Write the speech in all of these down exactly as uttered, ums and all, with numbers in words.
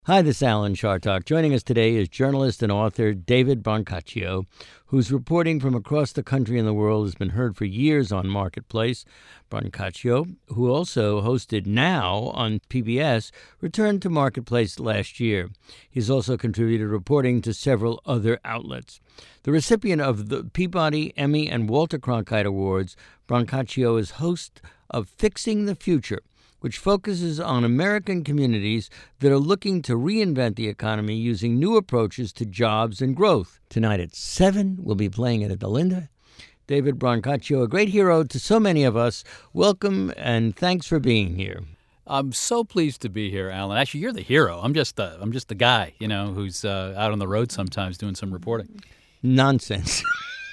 Hi, this is Alan Chartock. Joining us today is journalist and author David Brancaccio, whose reporting from across the country and the world has been heard for years on Marketplace. Brancaccio, who also hosted Now on P B S, returned to Marketplace last year. He's also contributed reporting to several other outlets. The recipient of the Peabody, Emmy, and Walter Cronkite Awards, Brancaccio is host of Fixing the Future, which focuses on American communities that are looking to reinvent the economy using new approaches to jobs and growth. Tonight at seven, we'll be playing it at the Linda. David Brancaccio, a great hero to so many of us. Welcome, and thanks for being here. I'm so pleased to be here, Alan. Actually, you're the hero. I'm just the, I'm just the guy, you know, who's uh, out on the road sometimes doing some reporting. Nonsense.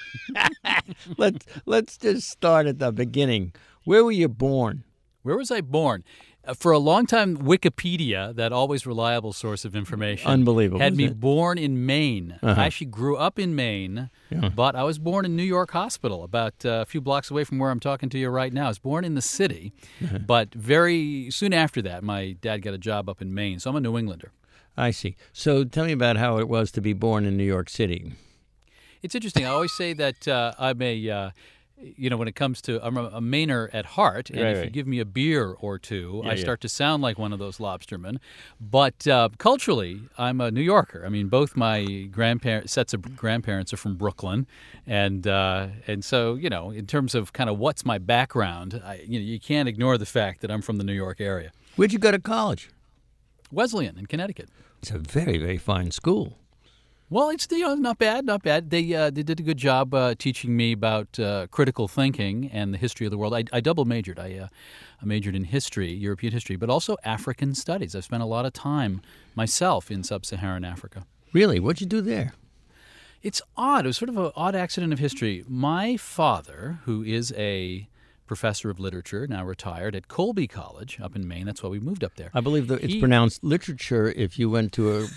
let's, let's just start at the beginning. Where were you born? Where was I born? Uh, for a long time, Wikipedia, that always reliable source of information, Unbelievable, had me it? born in Maine. Uh-huh. I actually grew up in Maine, Yeah. but I was born in New York Hospital, about uh, a few blocks away from where I'm talking to you right now. I was born in the city, Uh-huh. but very soon after that, my dad got a job up in Maine, so I'm a New Englander. I see. So tell me about how it was to be born in New York City. It's interesting. I always say that uh, I'm a... Uh, You know, when it comes to, I'm a, a Mainer at heart, and Right, if right. you give me a beer or two, Yeah, I yeah. start to sound like one of those lobstermen. But uh, culturally, I'm a New Yorker. I mean, both my grandparents, sets of grandparents are from Brooklyn, and uh, and so you know, in terms of kind of what's my background, I, you know, you can't ignore the fact that I'm from the New York area. Where'd you go to college? Wesleyan in Connecticut. It's a very, very fine school. Well, it's you know not bad, not bad. They uh, they did a good job uh, teaching me about uh, critical thinking and the history of the world. I, I double majored. I, uh, I majored in history, European history, but also African studies. I've spent a lot of time myself in sub-Saharan Africa. Really? What'd you do there? It's odd. It was sort of an odd accident of history. My father, who is a professor of literature, now retired, at Colby College up in Maine. That's why we moved up there. I believe that it's He- pronounced literature if you went to a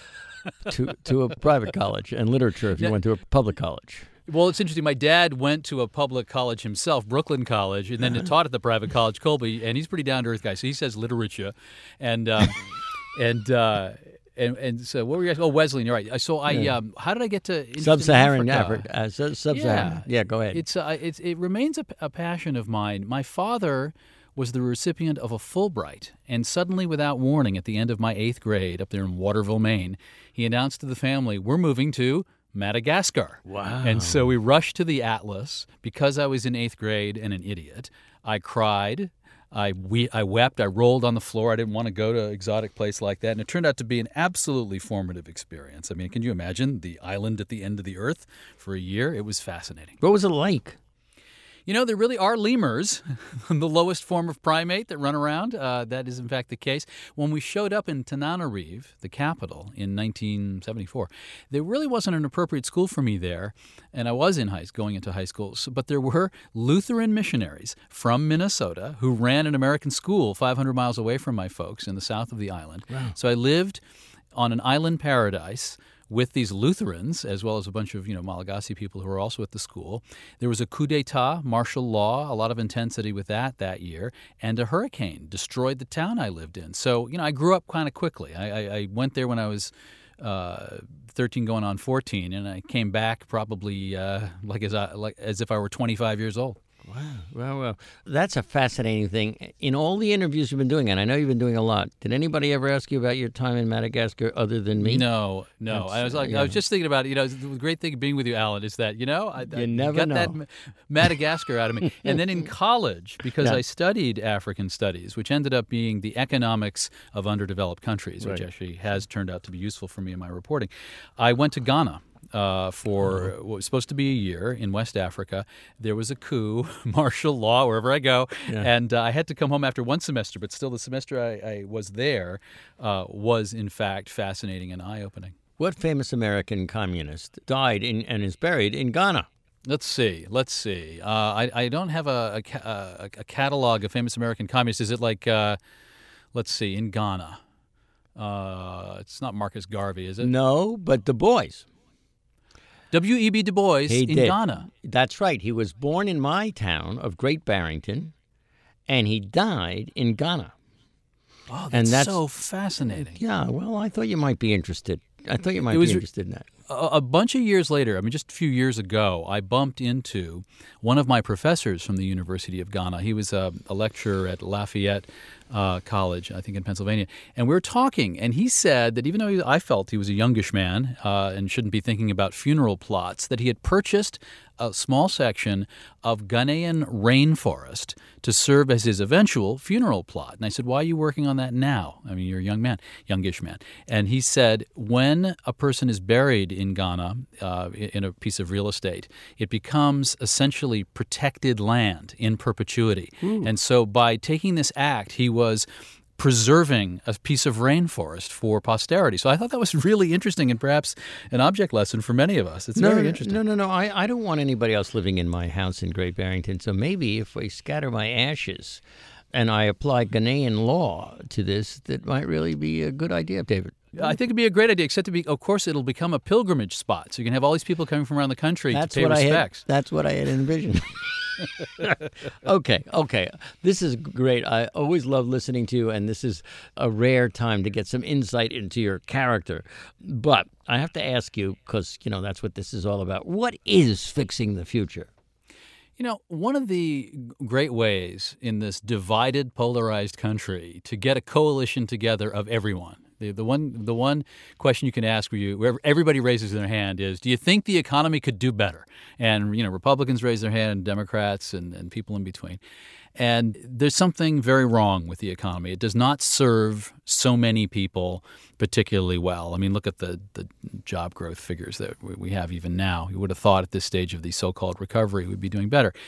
to to a private college, and literature if you Yeah. went to a public college. Well, it's interesting. My dad went to a public college himself, Brooklyn College, and then taught at the private college, Colby, and he's a pretty down-to-earth guy. So he says literature. And um, and, uh, and and so what were you asking? Oh, Wesleyan, you're right. So I, Yeah. um, how did I get to interested in Sub-Saharan Africa? Africa. Uh, su- Sub-Saharan. Yeah. go ahead. It's, uh, it's it remains a, a passion of mine. My father was the recipient of a Fulbright, and suddenly, without warning, at the end of my eighth grade up there in Waterville, Maine, he announced to the family, "We're moving to Madagascar." Wow. And so we rushed to the Atlas. Because I was in eighth grade and an idiot, I cried. I we I wept. I rolled on the floor. I didn't want to go to an exotic place like that. And it turned out to be an absolutely formative experience. I mean, can you imagine the island at the end of the earth for a year? It was fascinating. What was it like? You know, there really are lemurs, the lowest form of primate that run around. Uh, that is, in fact, the case. When we showed up in Tananarive, the capital, in nineteen seventy-four, there really wasn't an appropriate school for me there, and I was in high going into high school. So, but there were Lutheran missionaries from Minnesota who ran an American school five hundred miles away from my folks in the south of the island. Wow. So I lived on an island paradise with these Lutherans, as well as a bunch of, you know, Malagasy people who were also at the school. There was a coup d'etat, martial law, a lot of intensity with that that year, and a hurricane destroyed the town I lived in. So, you know, I grew up kind of quickly. I, I, I went there when I was uh, thirteen going on fourteen, and I came back probably uh, like, as I, like as if I were twenty-five years old. Wow. Well, well, that's a fascinating thing. In all the interviews you've been doing, and I know you've been doing a lot, did anybody ever ask you about your time in Madagascar other than me? No, no. That's- I was like, yeah. I was just thinking about it. You know, the great thing of being with you, Alan, is that you know, I, I You never got know. that Ma- Madagascar out of me. And then in college, because Yeah. I studied African studies, which ended up being the economics of underdeveloped countries, which Right. actually has turned out to be useful for me in my reporting. I went to Ghana. Uh, for what was supposed to be a year in West Africa. There was a coup, martial law, wherever I go, Yeah. and uh, I had to come home after one semester, but still the semester I, I was there uh, was, in fact, fascinating and eye-opening. What famous American communist died in, and is buried in Ghana? Let's see. Let's see. Uh, I, I don't have a, a, ca- a, a catalog of famous American communists. Is it like, uh, let's see, in Ghana? Uh, it's not Marcus Garvey, is it? No, but Du Bois. W E B Du Bois He in did. Ghana. That's right. He was born in my town of Great Barrington, and he died in Ghana. Oh, that's, and that's so fascinating. Yeah, well, I thought you might be interested. I thought you might was be re- interested in that. A, a bunch of years later, I mean, just a few years ago, I bumped into one of my professors from the University of Ghana. He was a, a lecturer at Lafayette uh, College, I think in Pennsylvania. And we were talking, and he said that even though he, I felt he was a youngish man uh, and shouldn't be thinking about funeral plots, that he had purchased a small section of Ghanaian rainforest to serve as his eventual funeral plot. And I said, why are you working on that now? I mean, you're a young man, youngish man. And he said, when a person is buried in Ghana uh, in a piece of real estate, it becomes essentially protected land in perpetuity. Ooh. And so by taking this act, he was preserving a piece of rainforest for posterity. So I thought that was really interesting and perhaps an object lesson for many of us. It's no, very no, interesting. No, no, no. I, I don't want anybody else living in my house in Great Barrington. So maybe if I scatter my ashes and I apply Ghanaian law to this, that might really be a good idea, David. I think it'd be a great idea, except to be, of course, it'll become a pilgrimage spot. So you can have all these people coming from around the country that's to pay what respects. I had, that's what I had envisioned. okay, okay. This is great. I always love listening to you, and this is a rare time to get some insight into your character. But I have to ask you, because, you know, that's what this is all about. What is fixing the future? You know, one of the great ways in this divided, polarized country to get a coalition together of everyone, The, the one the one question you can ask where, you, where everybody raises their hand is, do you think the economy could do better? And, you know, Republicans raise their hand, Democrats, and, and people in between. And there's something very wrong with the economy. It does not serve so many people particularly well. I mean, look at the, the job growth figures that we have even now. You would have thought at this stage of the so-called recovery we'd be doing better.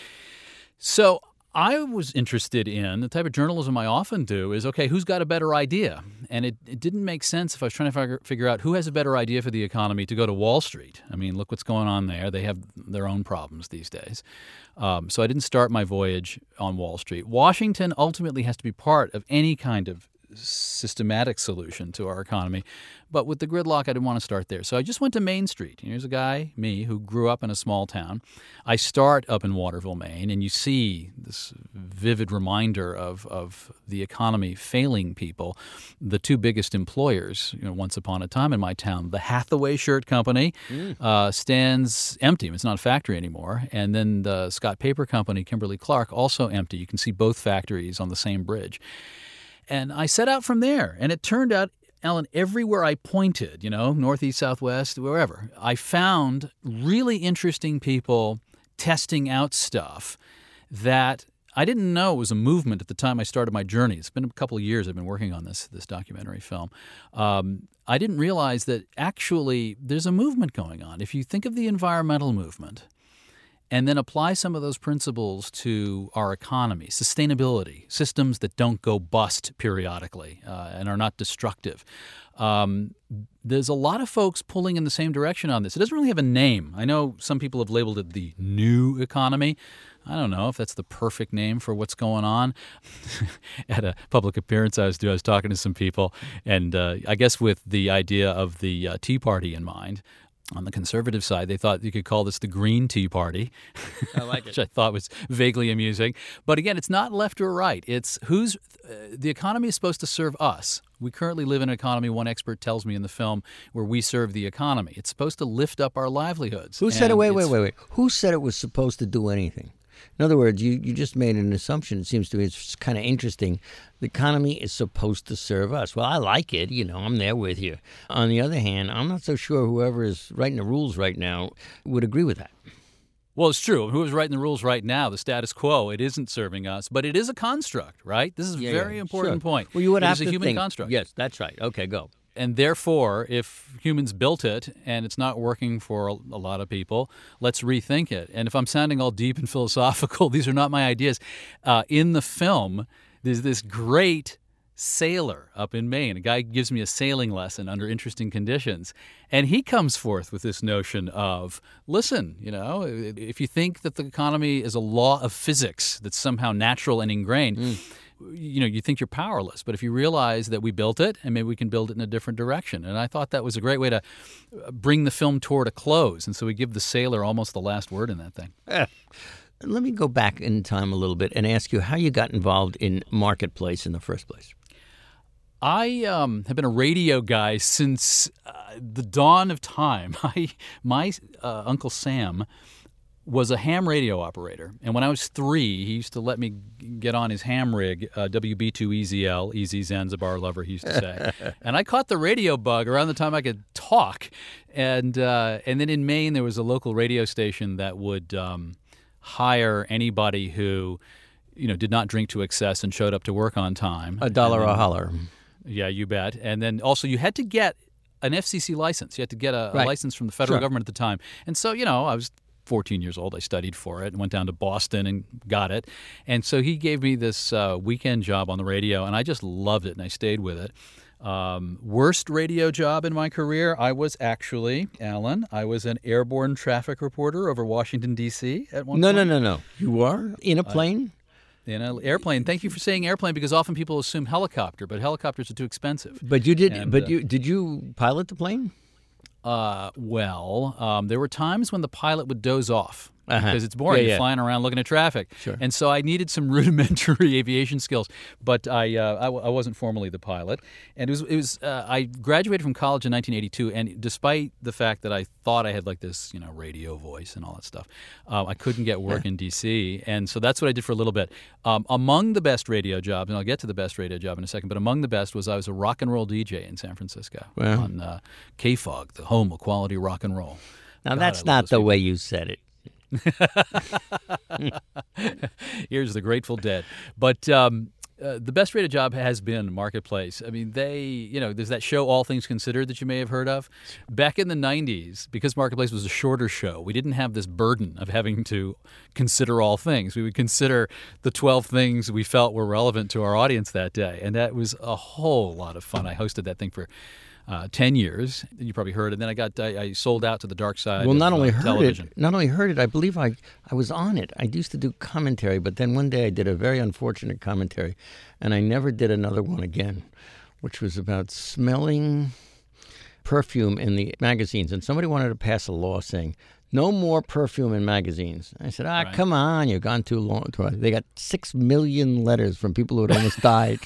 So I was interested in, the type of journalism I often do is, okay, who's got a better idea? And it, it didn't make sense if I was trying to figure, figure out who has a better idea for the economy to go to Wall Street. I mean, look what's going on there. They have their own problems these days. Um, so I didn't start my voyage on Wall Street. Washington ultimately has to be part of any kind of systematic solution to our economy. But with the gridlock, I didn't want to start there. So I just went to Main Street. Here's a guy, me, who grew up in a small town. I start up in Waterville, Maine, and you see this vivid reminder of, of the economy failing people. The two biggest employers, you know, once upon a time in my town, the Hathaway Shirt Company mm. uh, stands empty. It's not a factory anymore. And then the Scott Paper Company, Kimberly-Clark, also empty. You can see both factories on the same bridge. And I set out from there, and it turned out, Alan, everywhere I pointed, you know, northeast, southwest, wherever, I found really interesting people testing out stuff that I didn't know was a movement at the time I started my journey. It's been a couple of years I've been working on this this documentary film. Um, I didn't realize that actually there's a movement going on. If you think of the environmental movement and then apply some of those principles to our economy, sustainability, systems that don't go bust periodically uh, and are not destructive. Um, there's a lot of folks pulling in the same direction on this. It doesn't really have a name. I know some people have labeled it the new economy. I don't know if that's the perfect name for what's going on. At a public appearance I was doing, I was talking to some people, and uh, I guess with the idea of the uh, Tea Party in mind. On the conservative side, they thought you could call this the Green Tea Party, I like it. which I thought was vaguely amusing. But again, it's not left or right. It's who's uh, the economy is supposed to serve us. We currently live in an economy, one expert tells me in the film, where we serve the economy. It's supposed to lift up our livelihoods. Who said it? Wait, wait, wait, wait. Who said it was supposed to do anything? In other words, you, you just made an assumption. It seems to me it's kind of interesting. The economy is supposed to serve us. Well, I like it. You know, I'm there with you. On the other hand, I'm not so sure whoever is writing the rules right now would agree with that. Well, it's true. Who's writing the rules right now, the status quo, it isn't serving us, but it is a construct, right? This is a yeah, very yeah, important sure. point. Well, you would it have is a to human think, construct. Yes, that's right. Okay, go. And therefore, if humans built it and it's not working for a, a lot of people, let's rethink it. And if I'm sounding all deep and philosophical, these are not my ideas. Uh, in the film, there's this great sailor up in Maine. A guy gives me a sailing lesson under interesting conditions. And he comes forth with this notion of, listen, you know, if you think that the economy is a law of physics that's somehow natural and ingrained, mm. you know, you think you're powerless. But if you realize that we built it, and maybe we can build it in a different direction. And I thought that was a great way to bring the film toward a close. And so we give the sailor almost the last word in that thing. Eh. Let me go back in time a little bit and ask you how you got involved in Marketplace in the first place. I um, have been a radio guy since uh, the dawn of time. I, my uh, Uncle Sam was a ham radio operator. And when I was three, he used to let me get on his ham rig, uh, W B two E Z L, Easy Zanzibar Lover, he used to say. And I caught the radio bug around the time I could talk. And uh, and then in Maine, there was a local radio station that would um, hire anybody who, you know, did not drink to excess and showed up to work on time. A dollar then, a holler. Yeah, you bet. And then also you had to get an F C C license. You had to get a, Right. a license from the federal Sure. government at the time. And so, you know, I was fourteen years old. I studied for it and went down to Boston and got it. And so he gave me this uh, weekend job on the radio, and I just loved it, and I stayed with it. Um, worst radio job in my career, I was actually, Alan, I was an airborne traffic reporter over Washington, D C at one No, point. no, no, no. You are in a plane? In an airplane. Thank you for saying airplane, because often people assume helicopter, but helicopters are too expensive. But you did. And, but uh, you did you pilot the plane? Uh, well, um, there were times when the pilot would doze off Uh-huh. because it's boring. Yeah, You're yeah. flying around looking at traffic. Sure. And so I needed some rudimentary aviation skills, but I, uh, I, w- I wasn't formally the pilot. And it was, it was uh, I graduated from college in nineteen eighty-two, and despite the fact that I thought I had like this, you know, radio voice and all that stuff, um, I couldn't get work in D C, and so that's what I did for a little bit. Um, among the best radio jobs, and I'll get to the best radio job in a second, but among the best was I was a rock and roll D J in San Francisco Wow. on uh, K F O G, the home of quality rock and roll. Now God, that's I love not those the people. way you said it. Here's the Grateful Dead. But um, uh, the best rated job has been Marketplace. I mean, they, you know, there's that show All Things Considered that you may have heard of. Back in the nineties, because Marketplace was a shorter show, we didn't have this burden of having to consider all things. We would consider the twelve things we felt were relevant to our audience that day. And that was a whole lot of fun. I hosted that thing for Uh, ten years. You probably heard it. And then I got I, I sold out to the dark side Well, of not only uh, heard television. it, not only heard it. I believe I I was on it. I used to do commentary, but then one day I did a very unfortunate commentary, and I never did another one again, which was about smelling perfume in the magazines. And somebody wanted to pass a law saying no more perfume in magazines. I said, ah, Right. come on, you've gone too long. They got six million letters from people who had almost died.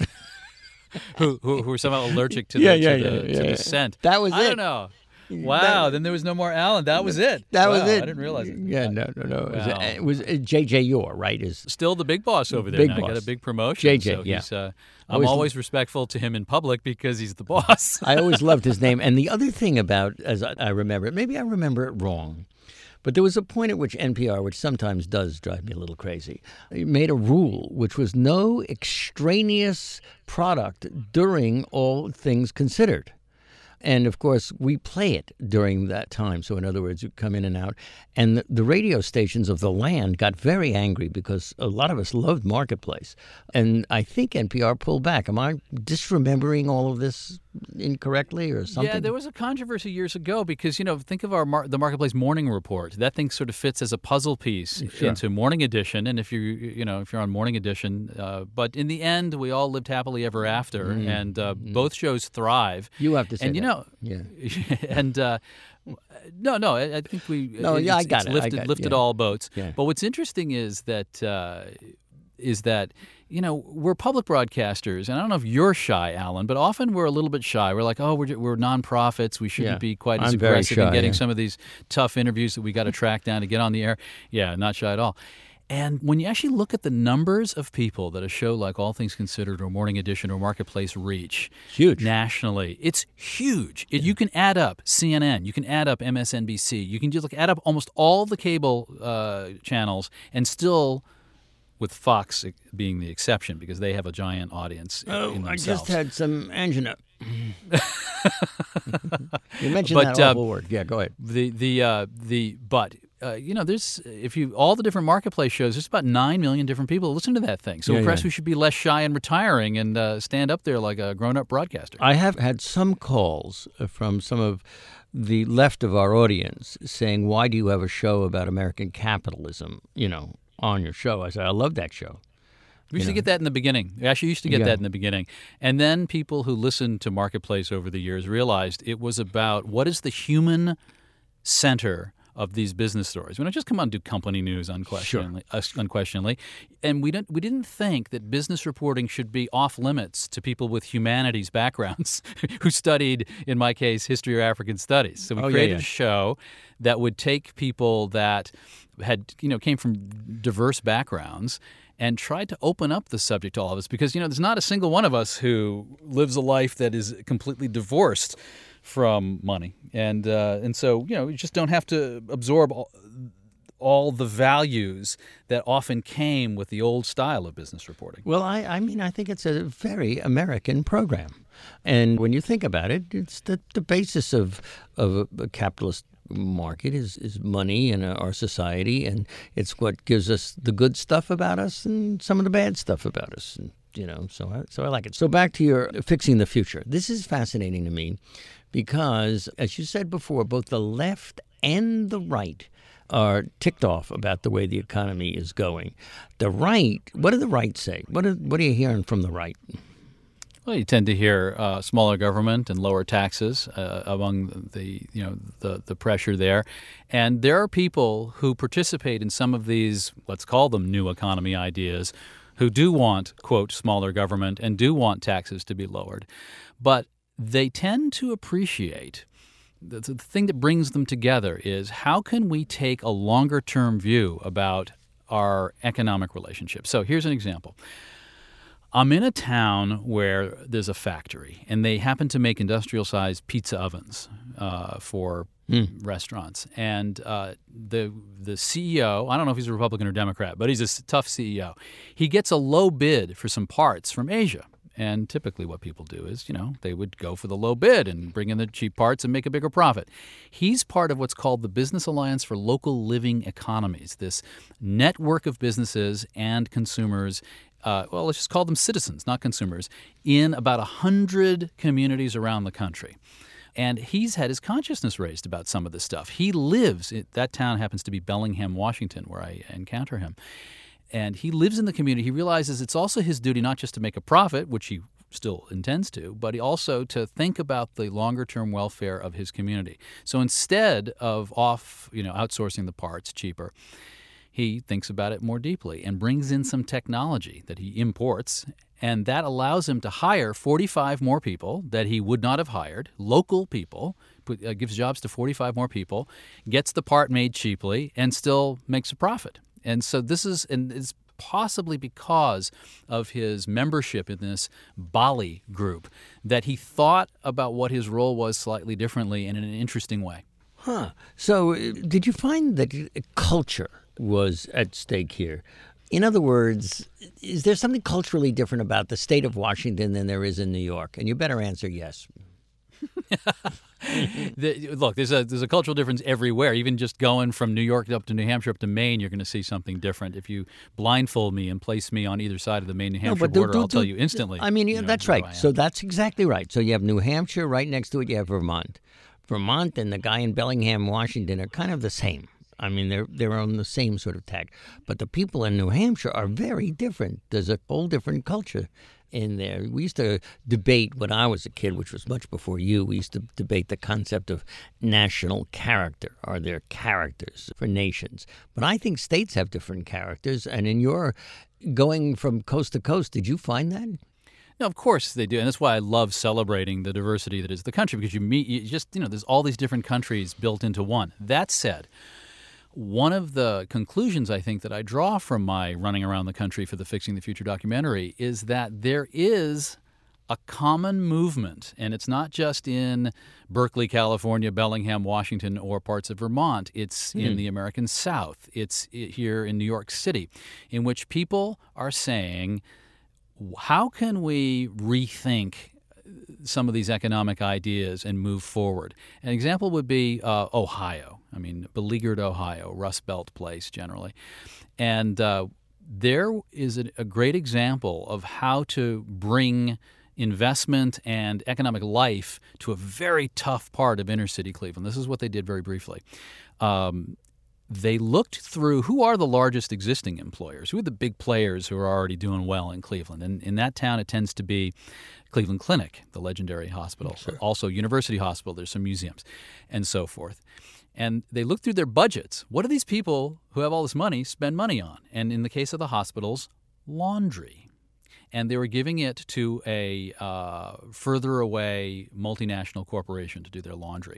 who, who who were somehow allergic to Yeah, the, yeah, to, the, yeah, to yeah. the scent. That was I it. don't know. Wow. then there was no more Alan. That was it. That was Wow, it. I didn't realize it. Yeah, no, no, no. It was, Wow. it was uh, J J. Yore, right? Is Still the big boss over there Big now. He got boss. a big promotion. J J, so yeah. he's, uh, I'm Always- always respectful to him in public because he's the boss. I always loved his name. And the other thing about, as I, I remember it, maybe I remember it wrong, but there was a point at which N P R, which sometimes does drive me a little crazy, it made a rule which was no extraneous product during All Things Considered. And, of course, we play it during that time. So, in other words, you come in and out. And the, the radio stations of the land got very angry because a lot of us loved Marketplace. And I think N P R pulled back. Am I disremembering all of this incorrectly or something? Yeah, there was a controversy years ago because, you know, think of our mar- the Marketplace Morning Report. That thing sort of fits as a puzzle piece Sure. into Morning Edition. And if you you know if you're on Morning Edition, uh, but in the end, we all lived happily ever after, Mm-hmm. and uh, both shows thrive. You have to say And you that. know, Yeah. and uh, no, no, I, I think we No, it's, yeah, I it's got it. I lifted got- lifted yeah. all boats. Yeah. But what's interesting is that uh, is that you know we're public broadcasters, and I don't know if you're shy, Alan, but often we're a little bit shy. We're like, oh, we're we're nonprofits. We shouldn't Yeah. be quite as I'm very aggressive in shy, getting yeah. some of these tough interviews that we got to track down to get on the air. Yeah, not shy at all. And when you actually look at the numbers of people that a show like All Things Considered or Morning Edition or Marketplace reach Huge. nationally, it's huge. It, you can add up C N N, you can add up M S N B C, you can just like add up almost all the cable uh, channels, and still, with Fox being the exception because they have a giant audience Oh, in I themselves. just had some angina. You mentioned But, that uh, awful word. Yeah, go ahead. The the uh, the but. Uh, you know, there's if you all the different Marketplace shows, there's about nine million different people that listen to that thing. So Yeah, perhaps yeah. we should be less shy and retiring and uh, stand up there like a grown-up broadcaster. I have had some calls from some of the left of our audience saying, why do you have a show about American capitalism, you know, on your show? I said, I love that show. We used You to know. get that in the beginning. We actually used to get Yeah. that in the beginning. And then people who listened to Marketplace over the years realized it was about what is the human center of these business stories. We don't just come on and do company news unquestionably, sure. uh, unquestionably. And we didn't we didn't think that business reporting should be off limits to people with humanities backgrounds who studied, in my case, history or African studies. So we oh, created yeah, yeah. a show that would take people that had, you know, came from diverse backgrounds and tried to open up the subject to all of us, because, you know, there's not a single one of us who lives a life that is completely divorced from money. And uh, and so, you know, you just don't have to absorb all, all the values that often came with the old style of business reporting. Well, I, I mean, I think it's a very American program. And when you think about it, it's the, the basis of, of a capitalist market is, is money in our society, and it's what gives us the good stuff about us and some of the bad stuff about us. And, you know, so I, so I like it. So back to your fixing the future. This is fascinating to me because, as you said before, both the left and the right are ticked off about the way the economy is going. The right, what do the right say? What are, what are you hearing from the right? Well, you tend to hear uh, smaller government and lower taxes uh, among the you know the the pressure there, and there are people who participate in some of these, let's call them new economy ideas, who do want, quote, smaller government and do want taxes to be lowered, but they tend to appreciate the, the thing that brings them together is how can we take a longer term view about our economic relationship. So here's an example. I'm in a town where there's a factory, and they happen to make industrial-sized pizza ovens uh, for mm. restaurants. And uh, the the C E O, I don't know if he's a Republican or Democrat, but he's a tough C E O. He gets a low bid for some parts from Asia. And typically what people do is, you know, they would go for the low bid and bring in the cheap parts and make a bigger profit. He's part of what's called the Business Alliance for Local Living Economies, this network of businesses and consumers. Uh, well, let's just call them citizens, not consumers, in about one hundred communities around the country. And he's had his consciousness raised about some of this stuff. He lives, – that town happens to be Bellingham, Washington, where I encounter him. And he lives in the community. He realizes it's also his duty not just to make a profit, which he still intends to, but also to think about the longer-term welfare of his community. So instead of off, you know, outsourcing the parts cheaper, he thinks about it more deeply and brings in some technology that he imports, and that allows him to hire forty-five more people that he would not have hired, local people, put, uh, gives jobs to forty-five more people, gets the part made cheaply, and still makes a profit. And so this is, and it's possibly because of his membership in this Bali group that he thought about what his role was slightly differently and in an interesting way. Huh. So uh, did you find that culture was at stake here? In other words, is there something culturally different about the state of Washington than there is in New York? And you better answer yes. the, look, there's a there's a cultural difference everywhere. Even just going from New York up to New Hampshire up to Maine, you're going to see something different. If you blindfold me and place me on either side of the Maine-New Hampshire no, do, border, do, I'll do, tell you instantly. I mean, you know, that's right. So that's exactly right. So you have New Hampshire right next to it. You have Vermont. Vermont and the guy in Bellingham, Washington, are kind of the same. I mean, they're they're on the same sort of tack. But the people in New Hampshire are very different. There's a whole different culture in there. We used to debate when I was a kid, which was much before you, we used to debate the concept of national character. Are there characters for nations? But I think states have different characters. And in your going from coast to coast, did you find that? No, of course they do. And that's why I love celebrating the diversity that is the country, because you meet, you just, you know, there's all these different countries built into one. That said, one of the conclusions I think that I draw from my running around the country for the Fixing the Future documentary is that there is a common movement, and it's not just in Berkeley, California, Bellingham, Washington, or parts of Vermont. It's mm. in the American South. It's here in New York City, in which people are saying, how can we rethink some of these economic ideas and move forward? An example would be uh, Ohio. I mean, beleaguered Ohio, Rust Belt place generally. And uh, there is a, a great example of how to bring investment and economic life to a very tough part of inner city Cleveland. This is what they did very briefly. Um, They looked through who are the largest existing employers, who are the big players who are already doing well in Cleveland. And in that town, it tends to be Cleveland Clinic, the legendary hospital, sure. Also University Hospital, there's some museums, and so forth. And they looked through their budgets. What do these people who have all this money spend money on? And in the case of the hospitals, laundry. And they were giving it to a uh, further away multinational corporation to do their laundry.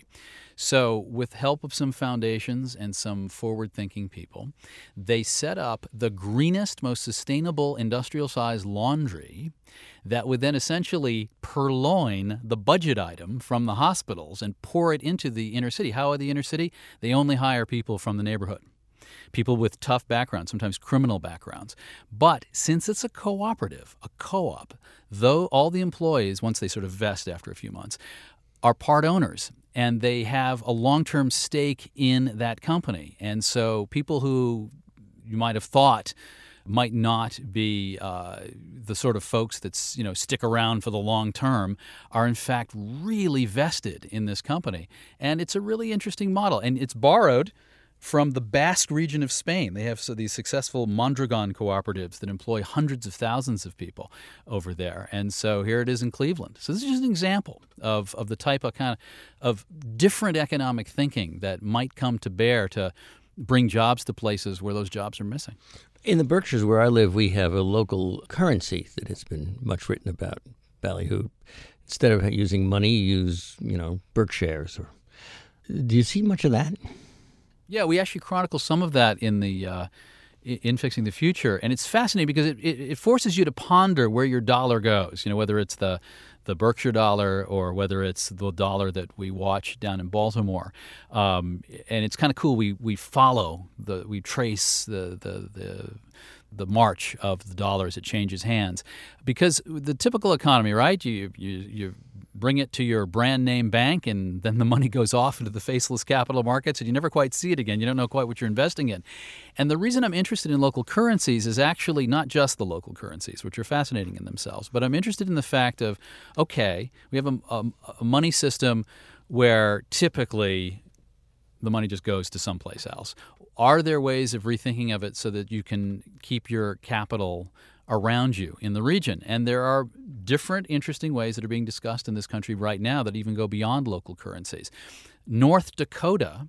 So with help of some foundations and some forward-thinking people, they set up the greenest, most sustainable industrial-sized laundry that would then essentially purloin the budget item from the hospitals and pour it into the inner city. How are the inner city? They only hire people from the neighborhood. People with tough backgrounds, sometimes criminal backgrounds. But since it's a cooperative, a co-op, though all the employees, once they sort of vest after a few months, are part owners, and they have a long-term stake in that company. And so people who you might have thought might not be uh, the sort of folks that you know stick around for the long term are in fact really vested in this company. And it's a really interesting model. And it's borrowed from the Basque region of Spain. They have so these successful Mondragon cooperatives that employ hundreds of thousands of people over there. And so here it is in Cleveland. So this is just an example of, of the type of kind of, of different economic thinking that might come to bear to bring jobs to places where those jobs are missing. In the Berkshires where I live, we have a local currency that has been much written about, ballyhooed. Instead of using money, you use, you know, Berkshires. Or, do you see much of that? Yeah, we actually chronicle some of that in the uh, in Fixing the Future, and it's fascinating because it, it, it forces you to ponder where your dollar goes. You know, whether it's the the Berkshire dollar or whether it's the dollar that we watch down in Baltimore, um, and it's kind of cool. We we follow the we trace the the the. the march of the dollar as it changes hands, because the typical economy, right? You you you bring it to your brand name bank, and then the money goes off into the faceless capital markets, and you never quite see it again. You don't know quite what you're investing in. And the reason I'm interested in local currencies is actually not just the local currencies, which are fascinating in themselves, but I'm interested in the fact of, okay, we have a, a, a money system where typically the money just goes to someplace else. Are there ways of rethinking of it so that you can keep your capital around you in the region? And there are different interesting ways that are being discussed in this country right now that even go beyond local currencies. North Dakota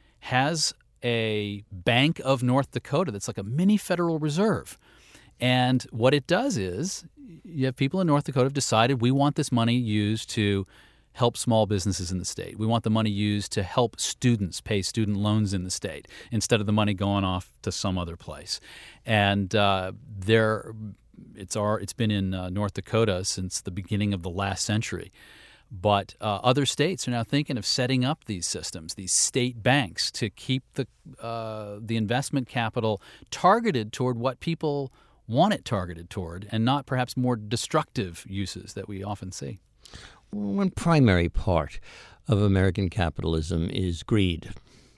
has a Bank of North Dakota that's like a mini Federal Reserve. And what it does is you have people in North Dakota have decided we want this money used to help small businesses in the state. We want the money used to help students pay student loans in the state instead of the money going off to some other place. And uh, there, it's our, it's been in uh, North Dakota since the beginning of the last century. But uh, other states are now thinking of setting up these systems, these state banks, to keep the uh, the investment capital targeted toward what people want it targeted toward, and not perhaps more destructive uses that we often see. One primary part of American capitalism is greed.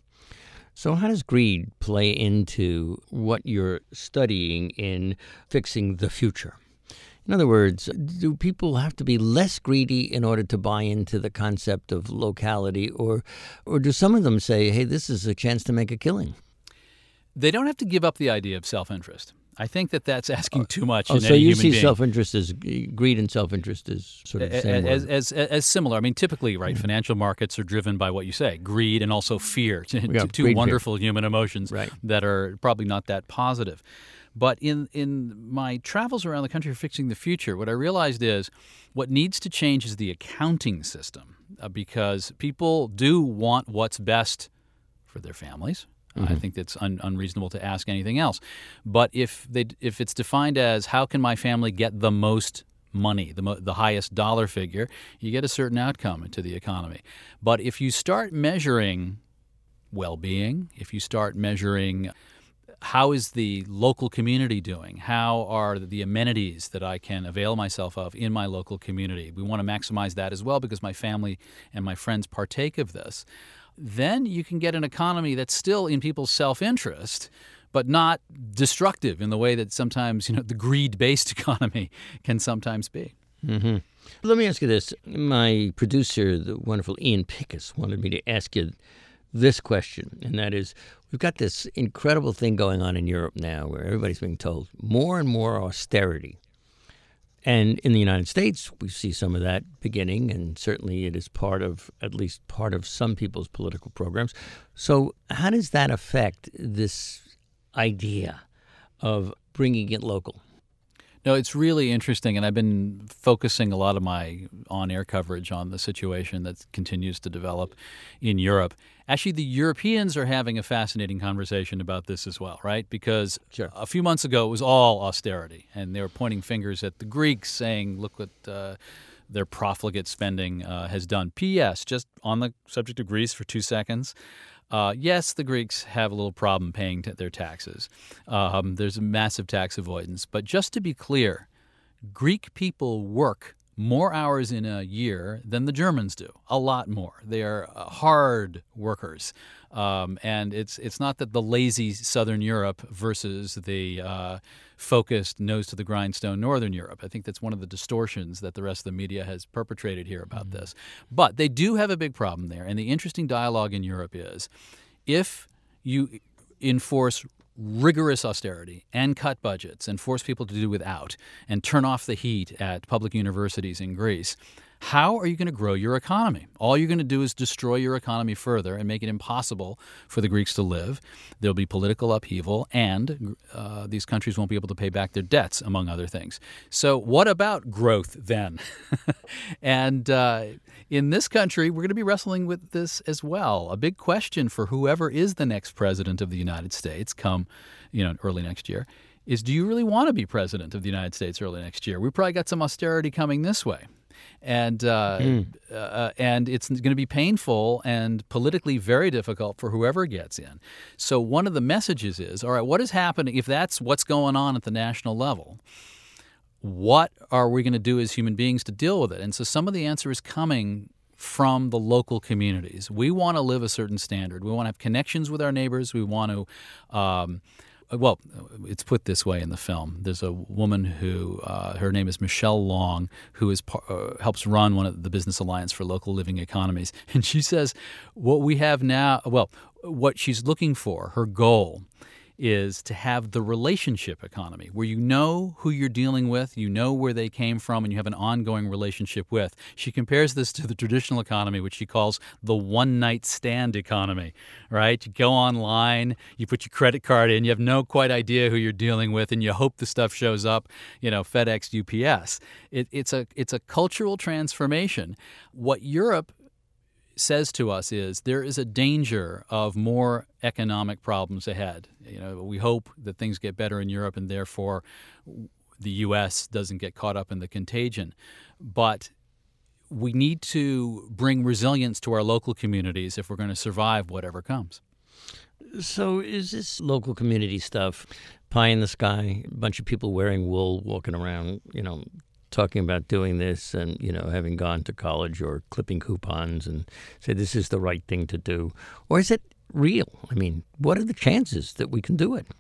So how does greed play into what you're studying in Fixing the Future? In other words, do people have to be less greedy in order to buy into the concept of locality, or or do some of them say, hey, this is a chance to make a killing? They don't have to give up the idea of self-interest. I think that that's asking too much oh, in so any you human see being. self-interest as greed and self-interest as sort of the same as, word. as, as, as similar. I mean, typically, right, mm-hmm. financial markets are driven by what you say, greed and also fear, two, yeah, two greed, wonderful fear. human emotions right. that are probably not that positive. But in, in my travels around the country for Fixing the Future, what I realized is what needs to change is the accounting system, uh, because people do want what's best for their families. Mm-hmm. I think that's un- unreasonable to ask anything else. But if they if it's defined as how can my family get the most money, the mo- the highest dollar figure, you get a certain outcome to the economy. But if you start measuring well-being, if you start measuring how is the local community doing, how are the amenities that I can avail myself of in my local community, we want to maximize that as well because my family and my friends partake of this. Then you can get an economy that's still in people's self-interest, but not destructive in the way that sometimes, you know, the greed-based economy can sometimes be. Mm-hmm. Let me ask you this. My producer, the wonderful Ian Pickus, wanted me to ask you this question, and that is, we've got this incredible thing going on in Europe now where everybody's being told more and more austerity. And in the United States, we see some of that beginning, and certainly it is part of, at least part of some people's political programs. So how does that affect this idea of bringing it local? No, it's really interesting, and I've been focusing a lot of my on-air coverage on the situation that continues to develop in Europe. Actually, the Europeans are having a fascinating conversation about this as well, right? Because Sure. a few months ago, it was all austerity, and they were pointing fingers at the Greeks, saying, look what uh, their profligate spending uh, has done. P S, just on the subject of Greece for two seconds, Uh, yes, the Greeks have a little problem paying t- their taxes. Um, there's a massive tax avoidance. But just to be clear, Greek people work more hours in a year than the Germans do, a lot more. They are uh, hard workers. Um, and it's it's not that the lazy Southern Europe versus the uh, focused, nose-to-the-grindstone Northern Europe. I think that's one of the distortions that the rest of the media has perpetrated here about mm-hmm. this. But they do have a big problem there. And the interesting dialogue in Europe is if you enforce rigorous austerity and cut budgets and force people to do without and turn off the heat at public universities in Greece, how are you going to grow your economy? All you're going to do is destroy your economy further and make it impossible for the Greeks to live. There'll be political upheaval, and uh, these countries won't be able to pay back their debts, among other things. So what about growth then? and uh, in this country, we're going to be wrestling with this as well. A big question for whoever is the next president of the United States come, you know, early next year is, do you really want to be president of the United States early next year? We probably got some austerity coming this way. And uh, mm. uh, and it's going to be painful and politically very difficult for whoever gets in. So one of the messages is, all right, what is happening? If that's what's going on at the national level, what are we going to do as human beings to deal with it? And so some of the answer is coming from the local communities. We want to live a certain standard. We want to have connections with our neighbors. We want to um, Well, it's put this way in the film. There's a woman who, uh, her name is Michelle Long, who is uh, helps run one of the Business Alliance for Local Living Economies. And she says what we have now, well, what she's looking for, her goal, is to have the relationship economy where you know who you're dealing with, you know where they came from, and you have an ongoing relationship with. She compares this to the traditional economy, which she calls the one-night stand economy, right? You go online, you put your credit card in, you have no quite idea who you're dealing with, and you hope the stuff shows up, you know, FedEx, U P S. It, it's a it's a cultural transformation. What Europe says to us is there is a danger of more economic problems ahead. You know, we hope that things get better in Europe and therefore the U S doesn't get caught up in the contagion. But we need to bring resilience to our local communities if we're going to survive whatever comes. So is this local community stuff pie in the sky, a bunch of people wearing wool, walking around, you know, talking about doing this and, you know, having gone to college or clipping coupons and say this is the right thing to do? Or is it real? I mean, what are the chances that we can do it?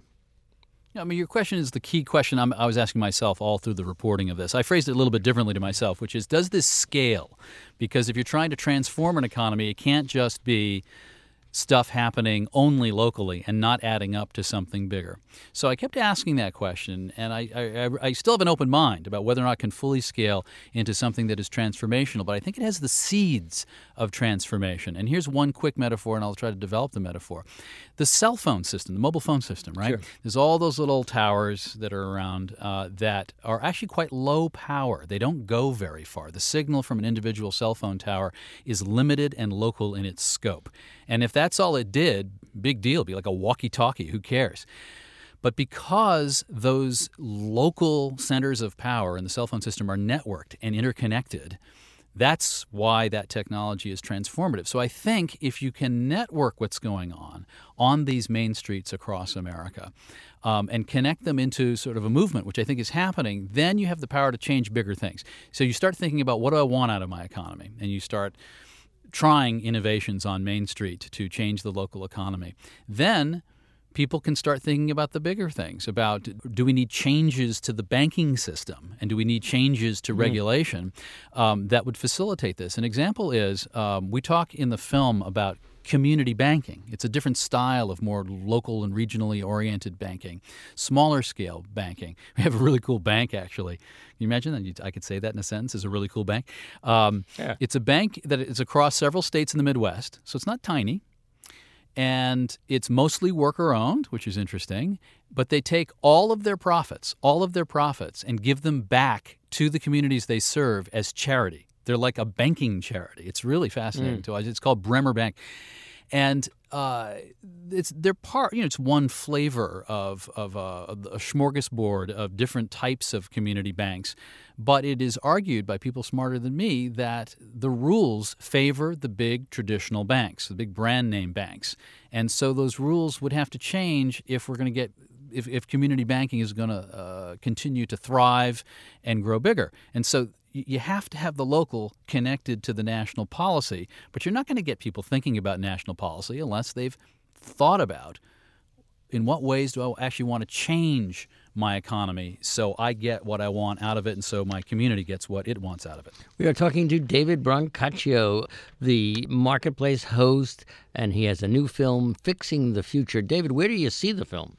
I mean, your question is the key question I'm, I was asking myself all through the reporting of this. I phrased it a little bit differently to myself, which is, does this scale? Because if you're trying to transform an economy, it can't just be stuff happening only locally and not adding up to something bigger. So I kept asking that question, and I, I, I still have an open mind about whether or not it can fully scale into something that is transformational, but I think it has the seeds of transformation. And here's one quick metaphor, and I'll try to develop the metaphor. The cell phone system, the mobile phone system, right? Sure. There's all those little towers that are around uh, that are actually quite low power. They don't go very far. The signal from an individual cell phone tower is limited and local in its scope. And if that's all it did, big deal. It'd be like a walkie-talkie. Who cares? But because those local centers of power in the cell phone system are networked and interconnected, that's why that technology is transformative. So I think if you can network what's going on on these main streets across America um, and connect them into sort of a movement, which I think is happening, then you have the power to change bigger things. So you start thinking about, what do I want out of my economy? And you start trying innovations on Main Street to change the local economy. Then people can start thinking about the bigger things, about, do we need changes to the banking system, and do we need changes to regulation um, that would facilitate this? An example is um, we talk in the film about community banking. It's a different style of more local and regionally oriented banking, smaller scale banking. We have a really cool bank, actually. Can you imagine that? I could say that in a sentence. It's a really cool bank. Um, yeah. It's a bank that is across several states in the Midwest, so it's not tiny. And it's mostly worker-owned, which is interesting. But they take all of their profits, all of their profits, and give them back to the communities they serve as charity. They're like a banking charity. It's really fascinating mm. to us. It's called Bremer Bank. And uh, it's they're part. You know, it's one flavor of of a, a smorgasbord of different types of community banks. But it is argued by people smarter than me that the rules favor the big traditional banks, the big brand name banks, and so those rules would have to change if we're going to get if, if community banking is going to uh, continue to thrive and grow bigger. And so you have to have the local connected to the national policy, but you're not going to get people thinking about national policy unless they've thought about in what ways do I actually want to change my economy so I get what I want out of it and so my community gets what it wants out of it. We are talking to David Brancaccio, the Marketplace host, and he has a new film, Fixing the Future. David, where do you see the film?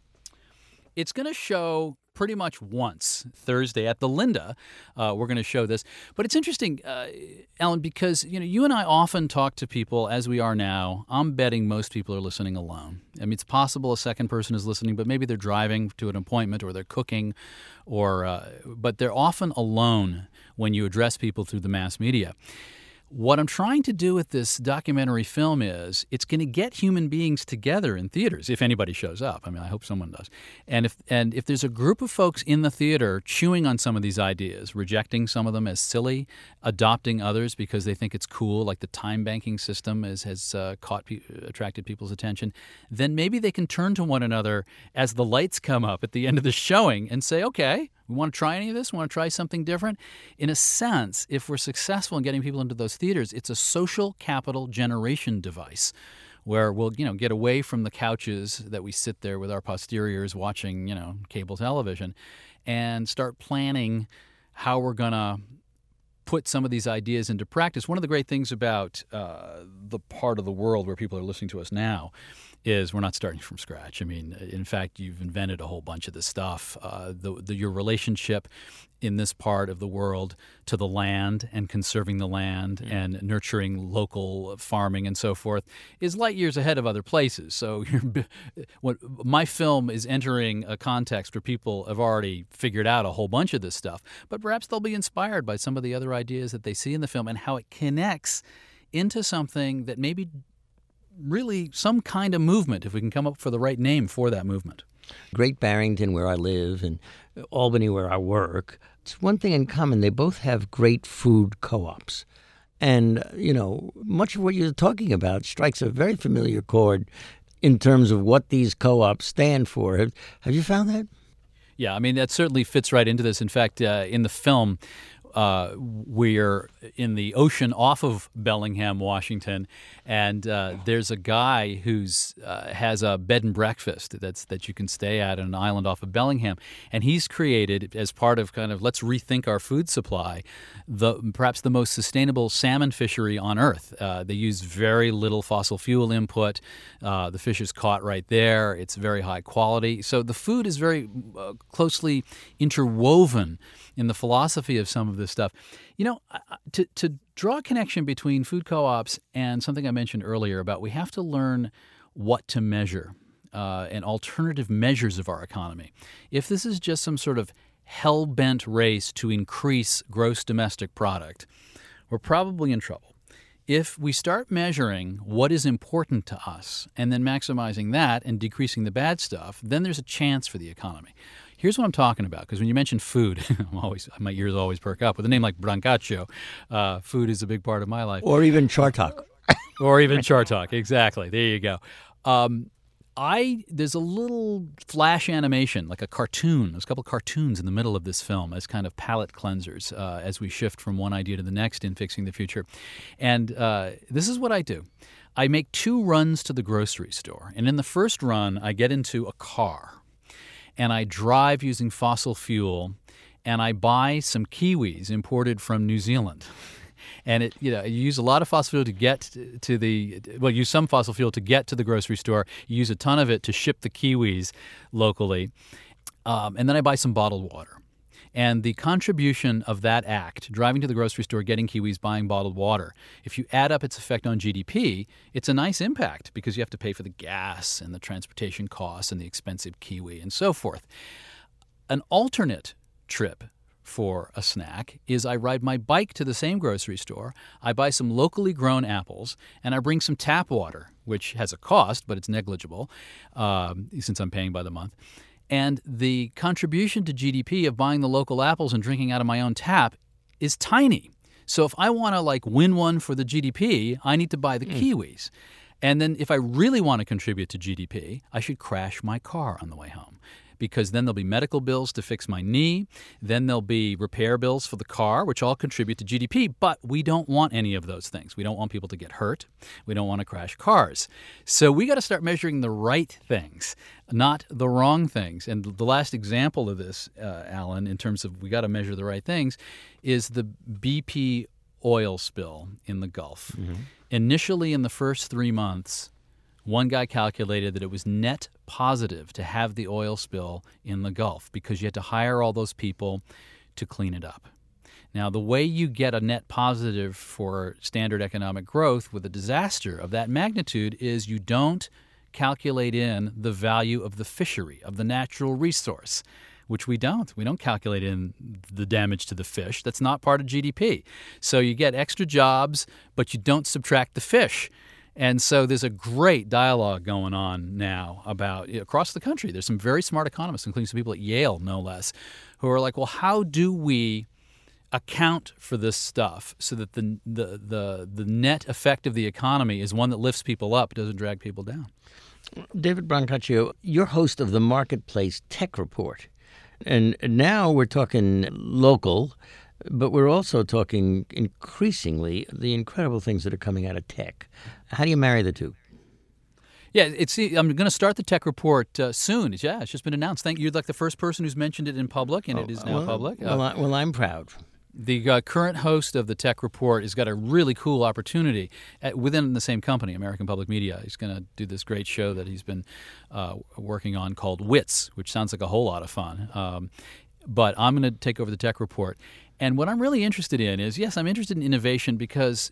It's going to show pretty much once Thursday at the Linda. Uh, we're going to show this. But it's interesting, uh, Alan, because you know you and I often talk to people as we are now. I'm betting most people are listening alone. I mean, it's possible a second person is listening, but maybe they're driving to an appointment or they're cooking, or uh, but they're often alone when you address people through the mass media. What I'm trying to do with this documentary film is it's going to get human beings together in theaters, if anybody shows up. I mean, I hope someone does. And if and if there's a group of folks in the theater chewing on some of these ideas, rejecting some of them as silly, adopting others because they think it's cool, like the time banking system is, has uh, caught pe- attracted people's attention, then maybe they can turn to one another as the lights come up at the end of the showing and say, okay, we want to try any of this? We want to try something different? In a sense, if we're successful in getting people into those theaters, it's a social capital generation device where we'll, you know, get away from the couches that we sit there with our posteriors watching, you know, cable television and start planning how we're going to put some of these ideas into practice. One of the great things about uh, the part of the world where people are listening to us now is we're not starting from scratch. I mean, in fact, you've invented a whole bunch of this stuff. Uh, the, the, your relationship in this part of the world to the land and conserving the land mm. and nurturing local farming and so forth is light years ahead of other places. So you're, what, my film is entering a context where people have already figured out a whole bunch of this stuff, but perhaps they'll be inspired by some of the other ideas that they see in the film and how it connects into something that maybe really some kind of movement, if we can come up with the right name for that movement. Great Barrington, where I live, and Albany, where I work, it's one thing in common. They both have great food co-ops. And, you know, much of what you're talking about strikes a very familiar chord in terms of what these co-ops stand for. Have, have you found that? Yeah, I mean, that certainly fits right into this. In fact, uh, in the film, Uh, we're in the ocean off of Bellingham, Washington, and uh, there's a guy who's uh, has a bed and breakfast that's that you can stay at on an island off of Bellingham, and he's created as part of kind of let's rethink our food supply, the perhaps the most sustainable salmon fishery on Earth. Uh, they use very little fossil fuel input. Uh, the fish is caught right there. It's very high quality. So the food is very uh, closely interwoven in the philosophy of some of this stuff. You know, to to draw a connection between food co-ops and something I mentioned earlier about we have to learn what to measure uh, and alternative measures of our economy. If this is just some sort of hell-bent race to increase gross domestic product, we're probably in trouble. If we start measuring what is important to us and then maximizing that and decreasing the bad stuff, then there's a chance for the economy. Here's what I'm talking about, because when you mention food, I'm always my ears always perk up. With a name like Brancaccio, uh, food is a big part of my life. Or even Chartok. or even Chartok, exactly. There you go. Um, I there's a little flash animation, like a cartoon. There's a couple of cartoons in the middle of this film as kind of palate cleansers uh, as we shift from one idea to the next in Fixing the Future. And uh, this is what I do. I make two runs to the grocery store. And in the first run, I get into a car. And I drive using fossil fuel, and I buy some kiwis imported from New Zealand. And it, you know, you use a lot of fossil fuel to get to the, well, you use some fossil fuel to get to the grocery store. You use a ton of it to ship the kiwis locally. Um, and then I buy some bottled water. And the contribution of that act, driving to the grocery store, getting kiwis, buying bottled water, if you add up its effect on G D P, it's a nice impact because you have to pay for the gas and the transportation costs and the expensive kiwi and so forth. An alternate trip for a snack is I ride my bike to the same grocery store, I buy some locally grown apples, and I bring some tap water, which has a cost, but it's negligible um, since I'm paying by the month. And the contribution to G D P of buying the local apples and drinking out of my own tap is tiny. So if I want to like win one for the G D P, I need to buy the mm. kiwis. And then if I really want to contribute to G D P, I should crash my car on the way home. Because then there'll be medical bills to fix my knee. Then there'll be repair bills for the car, which all contribute to G D P. But we don't want any of those things. We don't want people to get hurt. We don't want to crash cars. So we got to start measuring the right things, not the wrong things. And the last example of this, uh, Alan, in terms of we got to measure the right things, is the B P oil spill in the Gulf. Mm-hmm. Initially, in the first three months, one guy calculated that it was net positive to have the oil spill in the Gulf because you had to hire all those people to clean it up. Now, the way you get a net positive for standard economic growth with a disaster of that magnitude is you don't calculate in the value of the fishery, of the natural resource, which we don't. We don't calculate in the damage to the fish. That's not part of G D P. So you get extra jobs, but you don't subtract the fish. And so there's a great dialogue going on now about, across the country, there's some very smart economists, including some people at Yale, no less, who are like, well, how do we account for this stuff so that the the the, the net effect of the economy is one that lifts people up, doesn't drag people down? David Brancaccio, you're host of the Marketplace Tech Report. And now we're talking local, but we're also talking increasingly the incredible things that are coming out of tech. How do you marry the two? Yeah, it's. I'm going to start the tech report uh, soon. Yeah, it's just been announced. Thank you. You're like the first person who's mentioned it in public, and oh, it is now well, public. Well, uh, I, well, I'm proud. The uh, current host of the tech report has got a really cool opportunity at, within the same company, American Public Media. He's going to do this great show that he's been uh, working on called Wits, which sounds like a whole lot of fun. Um, but I'm going to take over the tech report. And what I'm really interested in is, yes, I'm interested in innovation because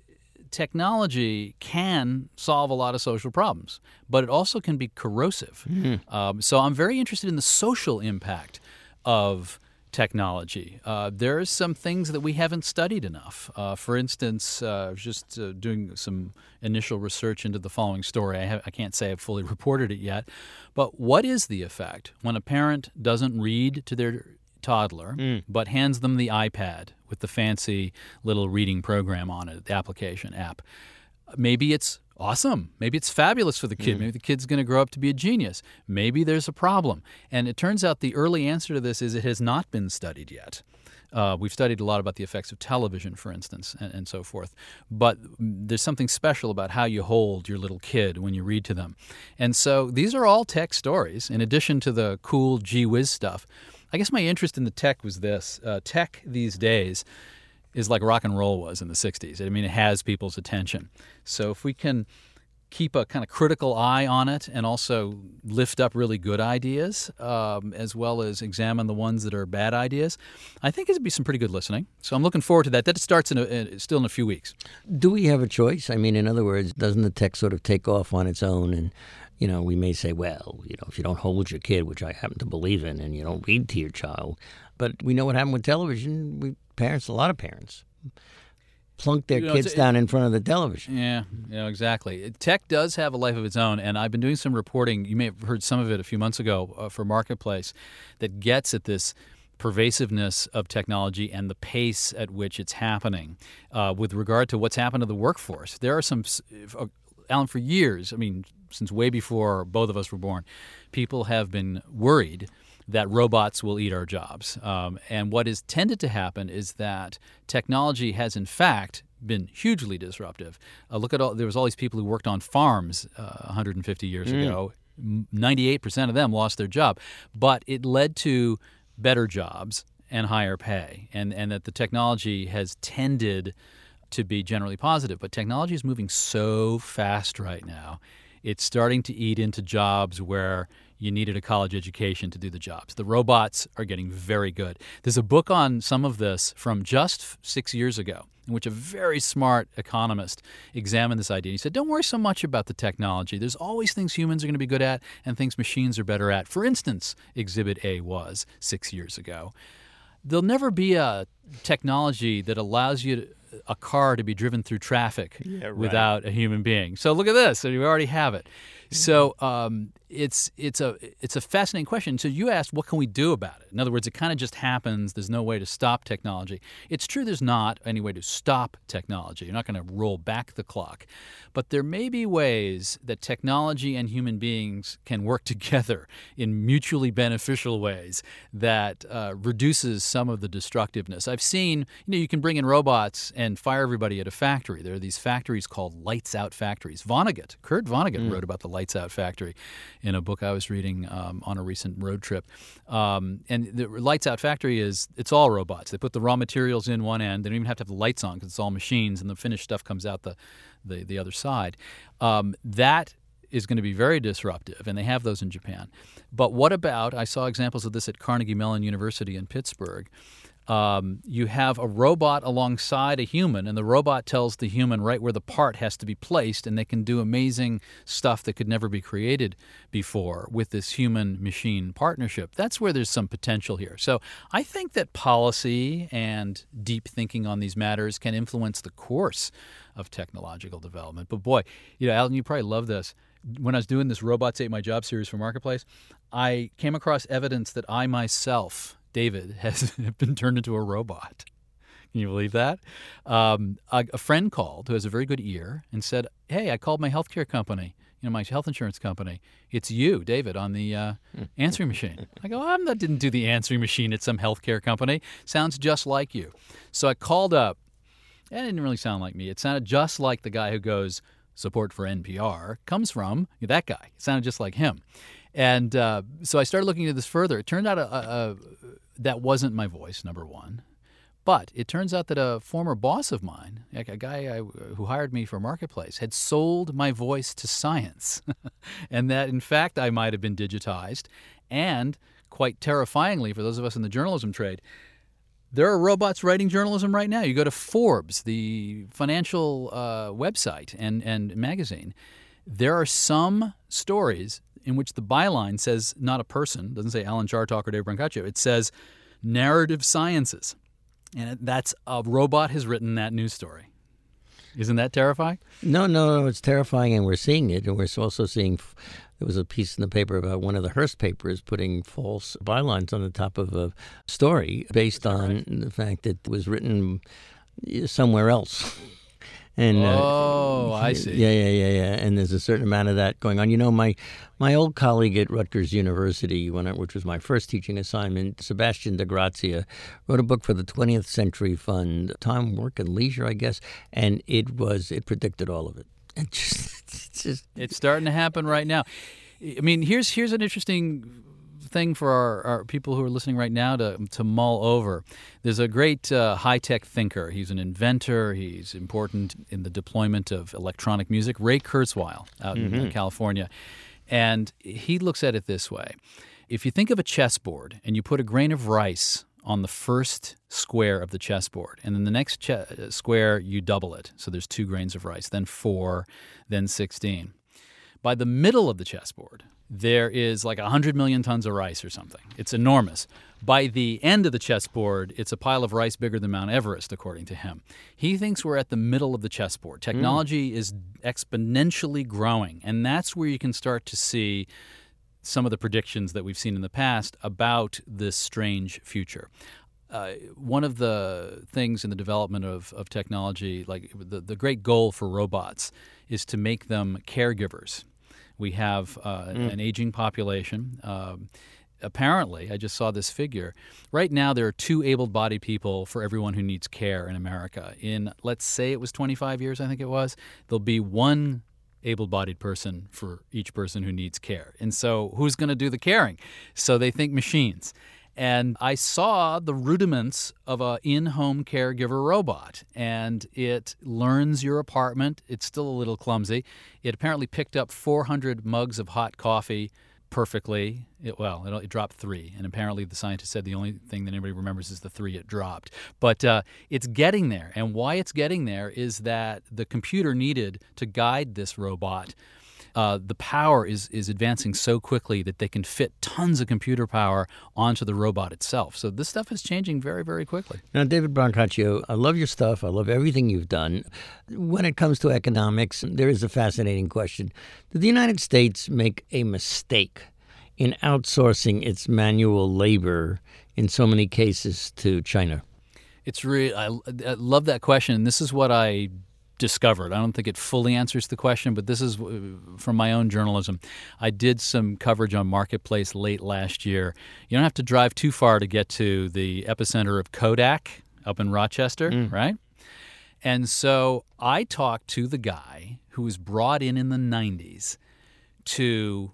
technology can solve a lot of social problems, but it also can be corrosive. Mm-hmm. Um, so I'm very interested in the social impact of technology. Uh, there are some things that we haven't studied enough. Uh, for instance, uh, I was just uh, doing some initial research into the following story. I, have, I can't say I've fully reported it yet, but what is the effect when a parent doesn't read to their toddler, mm. but hands them the iPad with the fancy little reading program on it, the application app? Maybe it's awesome. Maybe it's fabulous for the kid. Mm. Maybe the kid's going to grow up to be a genius. Maybe there's a problem. And it turns out the early answer to this is it has not been studied yet. Uh, we've studied a lot about the effects of television, for instance, and, and so forth. But there's something special about how you hold your little kid when you read to them. And so these are all tech stories, in addition to the cool gee whiz stuff. I guess my interest in the tech was this. Uh, tech these days is like rock and roll was in the sixties. I mean, it has people's attention. So if we can keep a kind of critical eye on it and also lift up really good ideas, um, as well as examine the ones that are bad ideas, I think it'd be some pretty good listening. So I'm looking forward to that. That starts in, a, in still in a few weeks. Do we have a choice? I mean, in other words, doesn't the tech sort of take off on its own? And, you know, we may say, well, you know, if you don't hold your kid, which I happen to believe in, and you don't read to your child. But we know what happened with television. We parents, a lot of parents, plunk their you know, kids down in front of the television. Yeah, you know, exactly. Tech does have a life of its own, and I've been doing some reporting. You may have heard some of it a few months ago uh, for Marketplace that gets at this pervasiveness of technology and the pace at which it's happening uh, with regard to what's happened to the workforce. There are some, uh, Alan, for years, I mean, since way before both of us were born, people have been worried that robots will eat our jobs. Um, and what has tended to happen is that technology has, in fact, been hugely disruptive. Uh, look at all, there was all these people who worked on farms uh, one hundred fifty years mm. ago. ninety-eight percent of them lost their job. But it led to better jobs and higher pay, and, and that the technology has tended to be generally positive. But technology is moving so fast right now. It's starting to eat into jobs where you needed a college education to do the jobs. The robots are getting very good. There's a book on some of this from just six years ago in which a very smart economist examined this idea. He said, don't worry so much about the technology. There's always things humans are going to be good at and things machines are better at. For instance, Exhibit A was six years ago. There'll never be a technology that allows you to, a car to be driven through traffic yeah, right. without a human being. So look at this. So we already have it. So um, it's it's a it's a fascinating question. So you asked, what can we do about it? In other words, it kind of just happens. There's no way to stop technology. It's true there's not any way to stop technology. You're not going to roll back the clock. But there may be ways that technology and human beings can work together in mutually beneficial ways that uh, reduces some of the destructiveness. I've seen, you know, you can bring in robots and fire everybody at a factory. There are these factories called lights out factories. Vonnegut, Kurt Vonnegut mm. wrote about the lights out factory in a book I was reading um, on a recent road trip. Um, and the lights out factory is, it's all robots. They put the raw materials in one end. They don't even have to have the lights on because it's all machines, and the finished stuff comes out the, the, the other side. Um, that is going to be very disruptive, and they have those in Japan. But what about, I saw examples of this at Carnegie Mellon University in Pittsburgh. Um, you have a robot alongside a human, and the robot tells the human right where the part has to be placed, and they can do amazing stuff that could never be created before with this human-machine partnership. That's where there's some potential here. So I think that policy and deep thinking on these matters can influence the course of technological development. But boy, you know, Alan, you probably love this. When I was doing this Robots Ate My Job series for Marketplace, I came across evidence that I myself, David, has been turned into a robot. Can you believe that? Um, a, a friend called who has a very good ear and said, hey, I called my healthcare company, you know, my health insurance company. It's you, David, on the uh, answering machine. I go, I didn't do the answering machine at some healthcare company. Sounds just like you. So I called up. It didn't really sound like me. It sounded just like the guy who goes, support for N P R comes from that guy. It sounded just like him. And uh, so I started looking into this further. It turned out a, a, a, that wasn't my voice, number one. But it turns out that a former boss of mine, like a guy I, who hired me for Marketplace, had sold my voice to science. And that, in fact, I might have been digitized. And quite terrifyingly, for those of us in the journalism trade, there are robots writing journalism right now. You go to Forbes, the financial uh, website and, and magazine. There are some stories in which the byline says not a person, doesn't say Alan Chartock or Dave Brancaccio. It says narrative sciences. And that's a robot has written that news story. Isn't that terrifying? No, no, no, it's terrifying, and we're seeing it. And we're also seeing, there was a piece in the paper about one of the Hearst papers putting false bylines on the top of a story based on right? the fact that it was written somewhere else. And, oh, uh, I see. Yeah, yeah, yeah, yeah. And there's a certain amount of that going on. You know, my my old colleague at Rutgers University, when I, which was my first teaching assignment, Sebastian de Grazia, wrote a book for the twentieth Century Fund, Time, Work, and Leisure, I guess, and it was it predicted all of it. It just, it's just it's starting to happen right now. I mean, here's here's an interesting thing for our, our people who are listening right now to to mull over. There's a great uh, high-tech thinker. He's an inventor. He's important in the deployment of electronic music, Ray Kurzweil out mm-hmm. in uh, California. And he looks at it this way. If you think of a chessboard and you put a grain of rice on the first square of the chessboard, and then the next che- square you double it, so there's two grains of rice, then four, then sixteen. By the middle of the chessboard, there is like one hundred million tons of rice or something. It's enormous. By the end of the chessboard, it's a pile of rice bigger than Mount Everest, according to him. He thinks we're at the middle of the chessboard. Technology mm. is exponentially growing, and that's where you can start to see some of the predictions that we've seen in the past about this strange future. Uh, one of the things in the development of, of technology, like the, the great goal for robots, is to make them caregivers. We have uh, mm. an aging population. Um, apparently, I just saw this figure. Right now, there are two able-bodied people for everyone who needs care in America. In, let's say it was twenty-five years, I think it was, there'll be one able-bodied person for each person who needs care. And so who's going to do the caring? So they think machines. And I saw the rudiments of a in-home caregiver robot, and it learns your apartment. It's still a little clumsy. It apparently picked up four hundred mugs of hot coffee perfectly. It, well, it, it dropped three, and apparently the scientist said the only thing that anybody remembers is the three it dropped. But uh, it's getting there, and why it's getting there is that the computer needed to guide this robot. Uh, the power is is advancing so quickly that they can fit tons of computer power onto the robot itself. So this stuff is changing very, very quickly. Now, David Brancaccio, I love your stuff. I love everything you've done. When it comes to economics, there is a fascinating question. Did the United States make a mistake in outsourcing its manual labor in so many cases to China? It's really, I, I love that question. And this is what I discovered. I don't think it fully answers the question, but this is from my own journalism. I did some coverage on Marketplace late last year. You don't have to drive too far to get to the epicenter of Kodak up in Rochester, mm. right? And so I talked to the guy who was brought in in the nineties to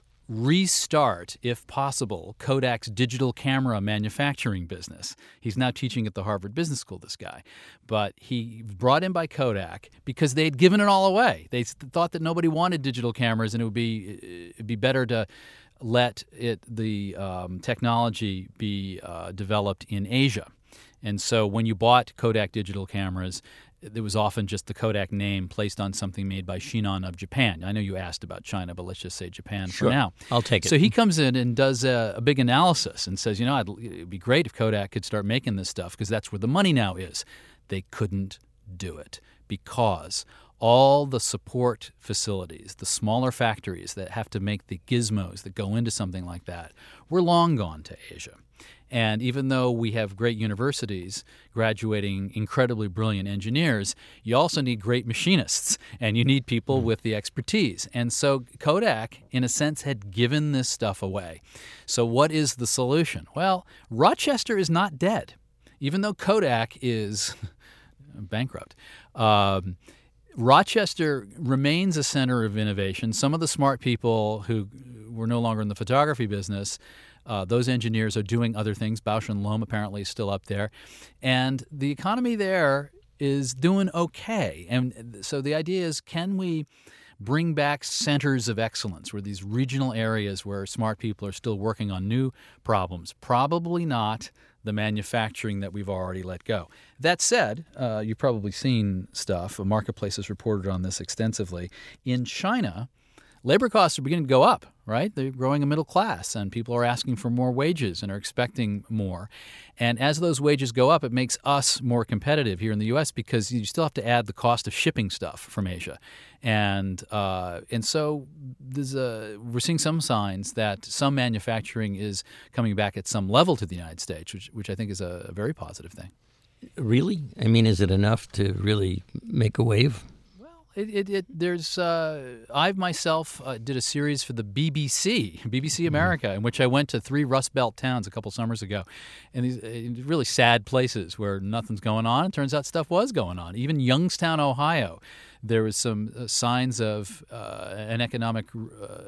restart, if possible, Kodak's digital camera manufacturing business. He's now teaching at the Harvard Business School, this guy. But he brought in by Kodak because they had given it all away. They thought that nobody wanted digital cameras, and it would be it'd be better to let it the um, technology be uh, developed in Asia. And so when you bought Kodak digital cameras, there was often just the Kodak name placed on something made by Shinon of Japan. I know you asked about China, but let's just say Japan sure. for now. I'll take it. So he comes in and does a, a big analysis and says, you know, it'd, it'd be great if Kodak could start making this stuff because that's where the money now is. They couldn't do it because all the support facilities, the smaller factories that have to make the gizmos that go into something like that, were long gone to Asia. And even though we have great universities graduating incredibly brilliant engineers, you also need great machinists, and you need people with the expertise. And so Kodak, in a sense, had given this stuff away. So what is the solution? Well, Rochester is not dead, even though Kodak is bankrupt. Um, Rochester remains a center of innovation. Some of the smart people who were no longer in the photography business, Uh, those engineers are doing other things. Bausch and Lomb apparently is still up there. And the economy there is doing okay. And so the idea is, can we bring back centers of excellence, where these regional areas where smart people are still working on new problems? Probably not the manufacturing that we've already let go. That said, uh, you've probably seen stuff. Marketplace has reported on this extensively. In China, labor costs are beginning to go up, right? They're growing a middle class, and people are asking for more wages and are expecting more. And as those wages go up, it makes us more competitive here in the U S because you still have to add the cost of shipping stuff from Asia. And uh, and so there's a, we're seeing some signs that some manufacturing is coming back at some level to the United States, which, which I think is a, a very positive thing. Really? I mean, is it enough to really make a wave? It, it, it, there's, uh, I myself uh, did a series for the B B C, B B C America, mm-hmm. in which I went to three Rust Belt towns a couple summers ago, and these uh, really sad places where nothing's going on. It turns out stuff was going on. Even Youngstown, Ohio, there was some uh, signs of uh, an economic uh,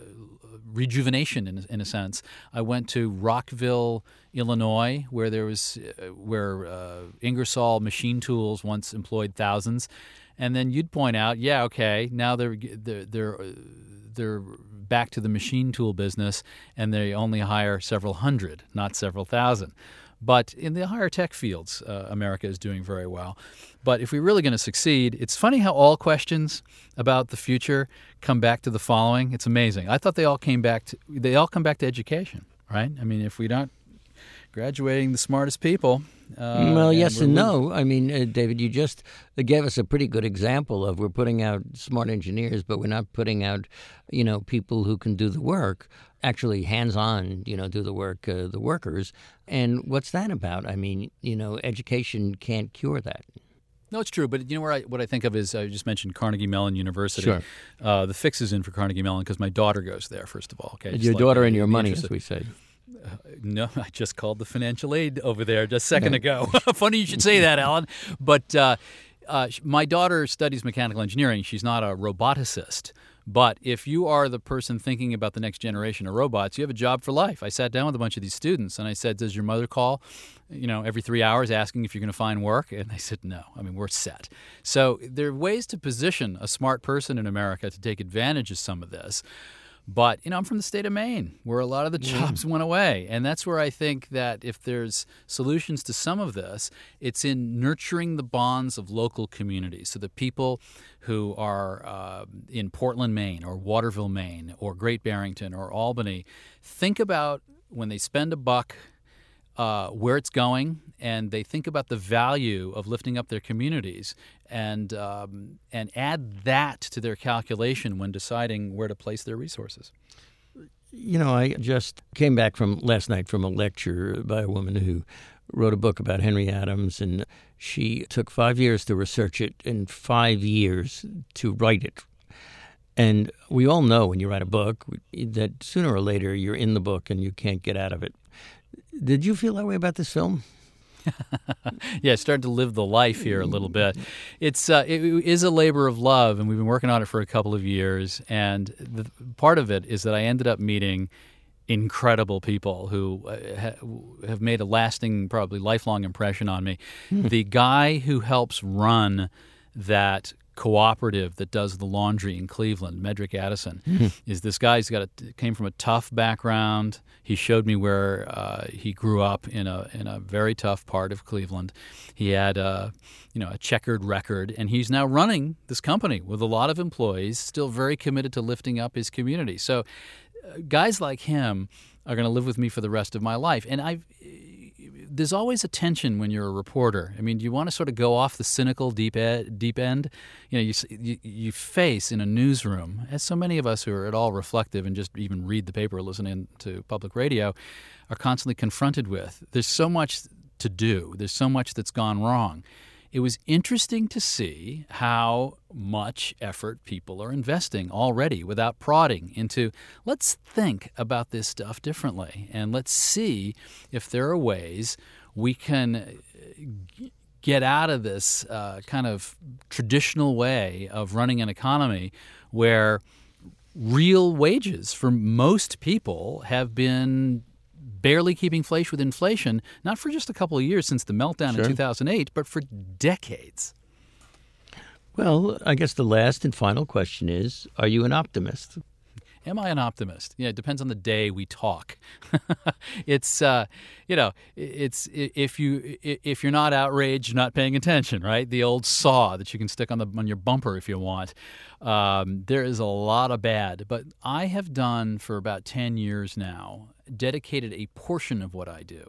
rejuvenation, in, in a sense. I went to Rockville, Illinois, where there was, uh, where uh, Ingersoll Machine Tools once employed thousands. And then you'd point out, yeah, okay, now they're they're they're they're back to the machine tool business, and they only hire several hundred, not several thousand. But in the higher tech fields, uh, America is doing very well. But if we're really going to succeed, it's funny how all questions about the future come back to the following. It's amazing. I thought they all came back to they all come back to education, right? I mean, if we don't graduating the smartest people. Uh, well, yes and, and no. I mean, uh, David, you just gave us a pretty good example of we're putting out smart engineers, but we're not putting out, you know, people who can do the work, actually hands-on, you know, do the work, uh, the workers. And what's that about? I mean, you know, education can't cure that. No, it's true. But you know where I, what I think of is I just mentioned Carnegie Mellon University. Sure. Uh, the fix is in for Carnegie Mellon because my daughter goes there, first of all. Okay, Your like, daughter uh, and your money, interested. as we say. Uh, no, I just called the financial aid over there just a second no. ago. Funny you should say that, Alan. But uh, uh, my daughter studies mechanical engineering. She's not a roboticist, But if you are the person thinking about the next generation of robots, you have a job for life. I sat down with a bunch of these students and I said, does your mother call, you know, every three hours asking if you're going to find work? And they said, no. I mean, we're set. So there are ways to position a smart person in America to take advantage of some of this. But, you know, I'm from the state of Maine, where a lot of the jobs went away. And that's where I think that if there's solutions to some of this, it's in nurturing the bonds of local communities. So the people who are uh, in Portland, Maine, or Waterville, Maine, or Great Barrington, or Albany, think about when they spend a buck, Uh, where it's going, and they think about the value of lifting up their communities and um, and add that to their calculation when deciding where to place their resources. You know, I just came back from last night from a lecture by a woman who wrote a book about Henry Adams, and she took five years to research it and five years to write it. And we all know when you write a book that sooner or later you're in the book and you can't get out of it. Did you feel that way about this film? Yeah, starting to live the life here a little bit. It's uh, it is a labor of love, and we've been working on it for a couple of years. And the, part of it is that I ended up meeting incredible people who uh, ha- have made a lasting, probably lifelong impression on me. Hmm. The guy who helps run that cooperative that does the laundry in Cleveland, Medrick Addison, mm-hmm. is this guy. He's got a, came from a tough background. He showed me where uh, he grew up in a in a very tough part of Cleveland. He had a you know a checkered record, and he's now running this company with a lot of employees, still very committed to lifting up his community. So, uh, guys like him are going to live with me for the rest of my life, and I've. There's always a tension when you're a reporter. I mean, you want to sort of go off the cynical deep ed, deep end. You know, you, you you face in a newsroom, as so many of us who are at all reflective and just even read the paper or listen to public radio, are constantly confronted with. There's so much to do. There's so much that's gone wrong. It was interesting to see how much effort people are investing already without prodding into, let's think about this stuff differently, and let's see if there are ways we can get out of this uh, kind of traditional way of running an economy where real wages for most people have been barely keeping pace with inflation, not for just a couple of years since the meltdown Sure. in two thousand eight, but for decades. Well, I guess the last and final question is, are you an optimist? Am I an optimist? Yeah, it depends on the day we talk. It's, uh, you know, it's if you if you're not outraged, you're not paying attention, right? The old saw that you can stick on the on your bumper if you want. Um, there is a lot of bad, but I have done for about ten years now, dedicated a portion of what I do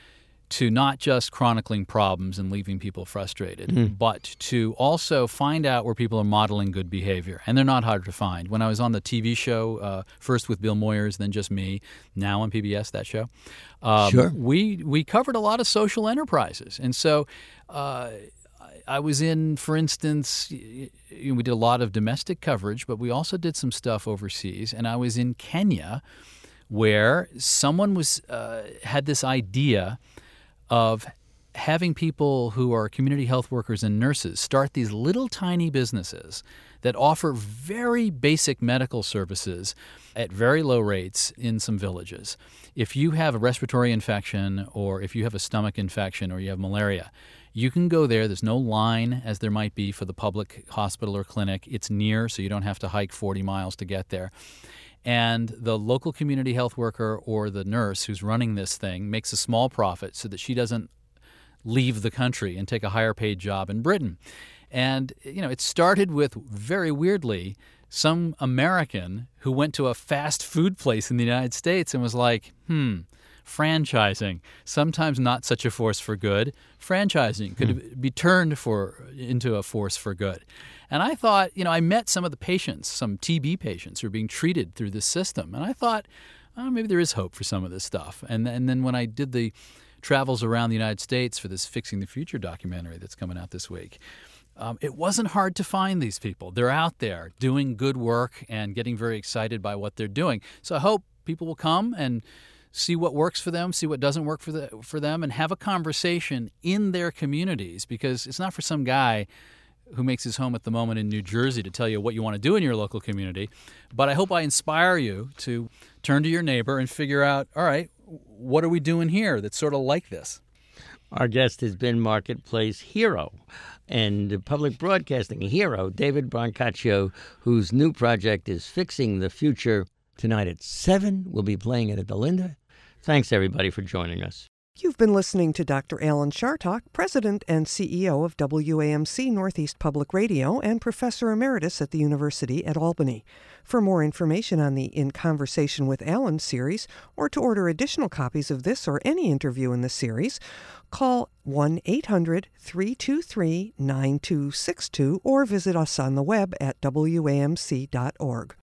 to not just chronicling problems and leaving people frustrated, mm. but to also find out where people are modeling good behavior. And they're not hard to find. When I was on the T V show, uh, first with Bill Moyers, then just me, now on P B S, that show, um, sure. we, we covered a lot of social enterprises. And so uh, I was in, for instance, we did a lot of domestic coverage, but we also did some stuff overseas. And I was in Kenya where someone was uh, had this idea of having people who are community health workers and nurses start these little tiny businesses that offer very basic medical services at very low rates in some villages. If you have a respiratory infection or if you have a stomach infection or you have malaria, you can go there. There's no line as there might be for the public hospital or clinic. It's near, so you don't have to hike forty miles to get there. And the local community health worker or the nurse who's running this thing makes a small profit so that she doesn't leave the country and take a higher paid job in Britain. And, you know, it started with, very weirdly, some American who went to a fast food place in the United States and was like, hmm, franchising, sometimes not such a force for good. Franchising could hmm. be turned for into a force for good. And I thought, you know, I met some of the patients, some T B patients who are being treated through this system. And I thought, oh, maybe there is hope for some of this stuff. And, and then when I did the travels around the United States for this Fixing the Future documentary that's coming out this week, um, it wasn't hard to find these people. They're out there doing good work and getting very excited by what they're doing. So I hope people will come and see what works for them, see what doesn't work for the, for them, and have a conversation in their communities, because it's not for some guy who makes his home at the moment in New Jersey to tell you what you want to do in your local community. But I hope I inspire you to turn to your neighbor and figure out, all right, what are we doing here that's sort of like this? Our guest has been Marketplace hero and public broadcasting hero David Brancaccio, whose new project is Fixing the Future. Tonight at seven, we'll be playing it at the Linda. Thanks, everybody, for joining us. You've been listening to Doctor Alan Chartock, President and C E O of W A M C Northeast Public Radio and Professor Emeritus at the University at Albany. For more information on the In Conversation with Alan series, or to order additional copies of this or any interview in the series, call one eight hundred, three two three, nine two six two or visit us on the web at W A M C dot org.